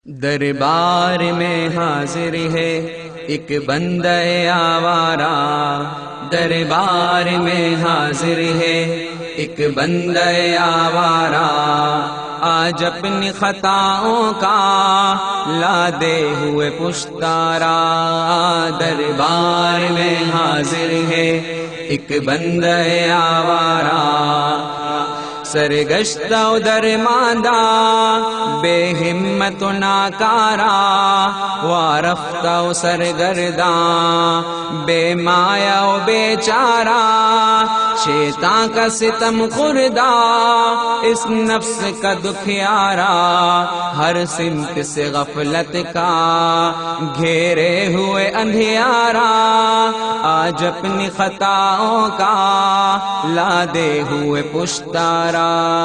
دربار میں حاضر ہے ایک بندہ آوارہ، دربار میں حاضر ہے ایک بندہ آوارہ، آج اپنی خطاؤں کا لادے ہوئے پشتارا۔ دربار میں حاضر ہے ایک بندہ آوارہ، سرگشتہ و درماندہ، بے ہمت و ناکارا، وارفتہ و سرگرداں، بے مایا و بے چارہ، شیطان کا ستم خوردہ، اس نفس کا دکھیارا، ہر سمت سے غفلت کا گھیرے ہوئے اندھیارا، آج اپنی خطاؤں کا لادے ہوئے پشتارا۔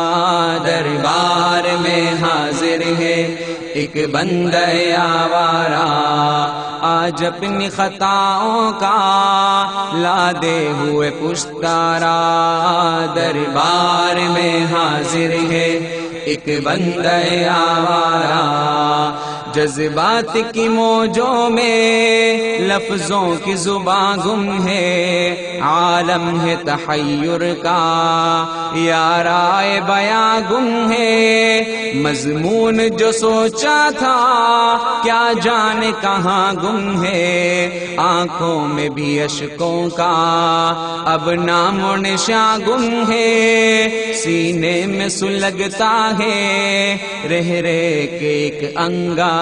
دربار میں حاضر ہے ایک بندہ آوارہ، آج اپنی خطاؤں کا لادے ہوئے پشتارا۔ دربار میں حاضر ہے ایک بندہ آوارہ، جذبات کی موجوں میں لفظوں کی زباں گم ہے، عالم ہے تحیر کا یا رائے بیاں گم ہے، مضمون جو سوچا تھا کیا جانے کہاں گم ہے، آنکھوں میں بھی اشکوں کا اب نام و نشاں گم ہے، سینے میں سلگتا ہے رہ رہ کے ایک انگارہ۔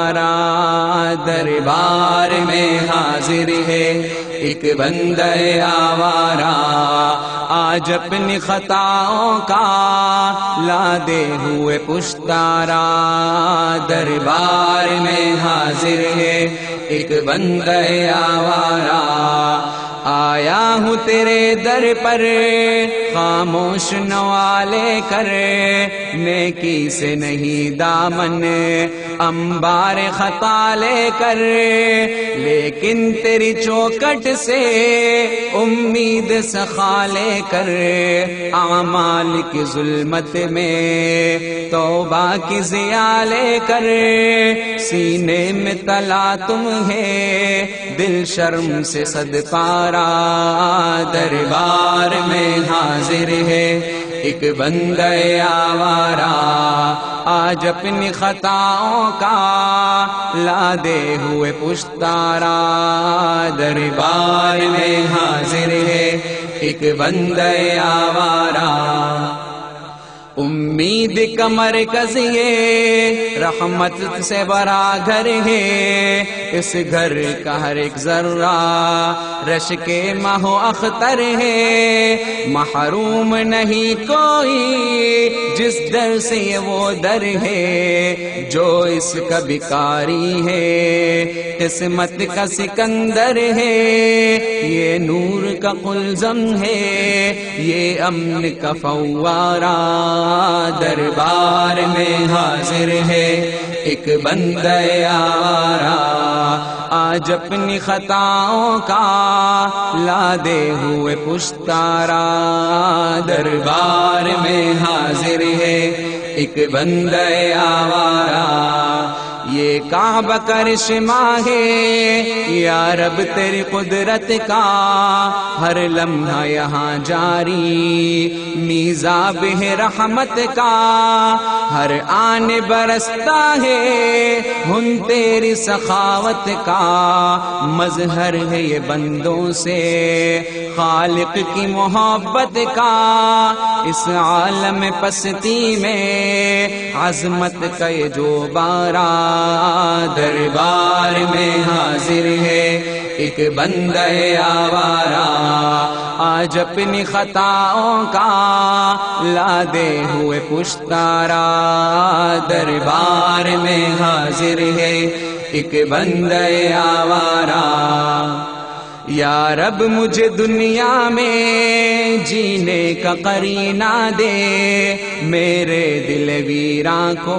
دربار میں حاضر ہے ایک بندہ آوارہ، آج اپنی خطاؤں کا لادے ہوئے پشتارا۔ دربار میں حاضر ہے ایک بندہ آوارہ، آیا ہوں تیرے در پر خاموش نوالے کر، نیکی سے نہیں دامن انبار خطا لے کر، لیکن تیری چوکٹ سے امید سخا لے کر، اعمال کی ظلمت میں توبہ کی ضیا لے کر، سینے میں تلا تم ہے دل شرم سے صد پارا۔ دربار میں حاضر ہے ایک بندہ آوارہ، آج اپنی خطاؤں کا لادے ہوئے پشتارا۔ دربار میں حاضر ہے ایک بندہ آوارہ، امید کا مرکز یہ رحمت سے بھرا گھر ہے، اس گھر کا ہر ایک ذرہ رش کے ماہ و اختر ہے، محروم نہیں کوئی جس در سے یہ وہ در ہے، جو اس کا بھکاری ہے قسمت کا سکندر ہے، یہ نور کا قلزم ہے یہ امن کا فوارہ۔ دربار میں حاضر ہے ایک بندہ آوارہ، آج اپنی خطاؤں کا لادے ہوئے پشتارا۔ دربار میں حاضر ہے ایک بندہ آوارہ، یہ کعبہ کا رشمہ ہے یا رب تیری قدرت کا، ہر لمحہ یہاں جاری میزاب ہے رحمت کا، ہر آن برستا ہے ہن تیری سخاوت کا، مظہر ہے یہ بندوں سے خالق کی محبت کا، اس عالم پستی میں عظمت کا یہ جو بارہ۔ دربار میں حاضر ہے ایک بندہ آوارہ، آج اپنی خطاؤں کا لادے ہوئے پشتارا۔ دربار میں حاضر ہے ایک بندہ آوارہ، یا رب مجھے دنیا میں جینے کا قرینہ دے، میرے دل ویراں کو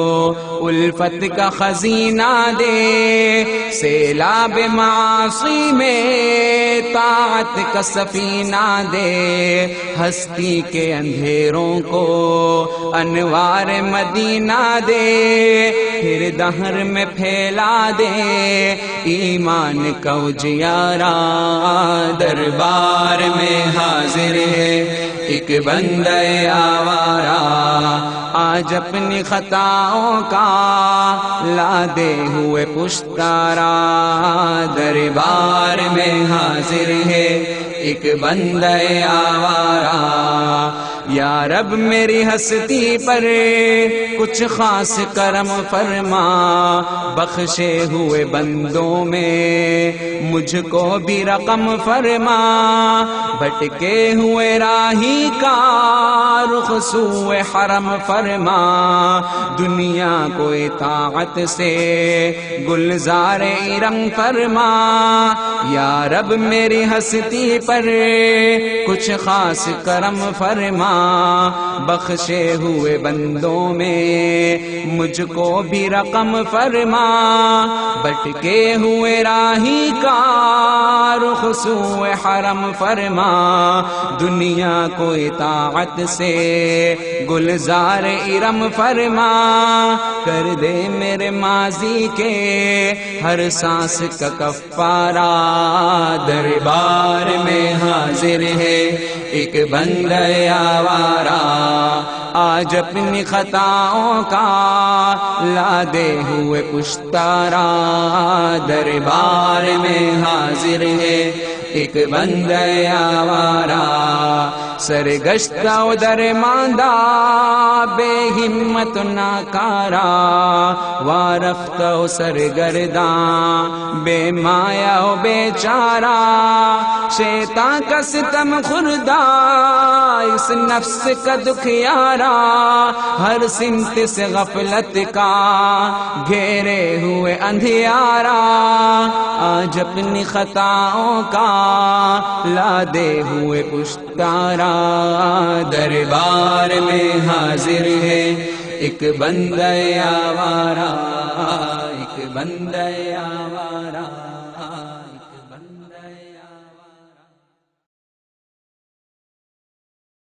الفت کا خزینہ دے، سیلاب معاصی میں طاعت کا سفینہ دے، ہستی کے اندھیروں کو انوار مدینہ دے، پھر دہر میں پھیلا دے ایمان کا اجیارہ۔ دربار میں حاضر ہے ایک بندہ آوارہ، آج اپنی خطاؤں کا لادے ہوئے پشتارا۔ دربار میں حاضر ہے ایک بندہ آوارہ، یا رب میری ہستی پر کچھ خاص کرم فرما، بخشے ہوئے بندوں میں مجھ کو بھی رقم فرما، بھٹکے ہوئے راہی کا رخ سوئے حرم فرما، دنیا کو اطاعت سے گلزار ارم فرما، یا رب میری ہستی پر کچھ خاص کرم فرما، بخشے ہوئے بندوں میں مجھ کو بھی رقم فرما، بھٹکے ہوئے راہی کا رخ سوئے حرم فرما، دنیا کو اطاعت سے گلزار ارم فرما، کر دے میرے ماضی کے ہر سانس کا کفارہ۔ دربار میں حاضر ہے ایک بندہ آوارہ، آج اپنی خطاؤں کا لادے ہوئے پشتارا۔ دربار میں حاضر ہے ایک بندہ آوارہ، سرگشتہ و درماندہ بے ہمت ناکارا، وارفتہ و سرگرداں بے مایا و بے چارہ، شیطان کا ستم خوردہ اس نفس کا دکھیارا، ہر سمت سے غفلت کا گھیرے ہوئے اندھیارا، آج اپنی خطاؤں کا لادے ہوئے پشتارا۔ دربار میں حاضر ہے ایک بندہ آوارہ، ایک بندہ آوارہ۔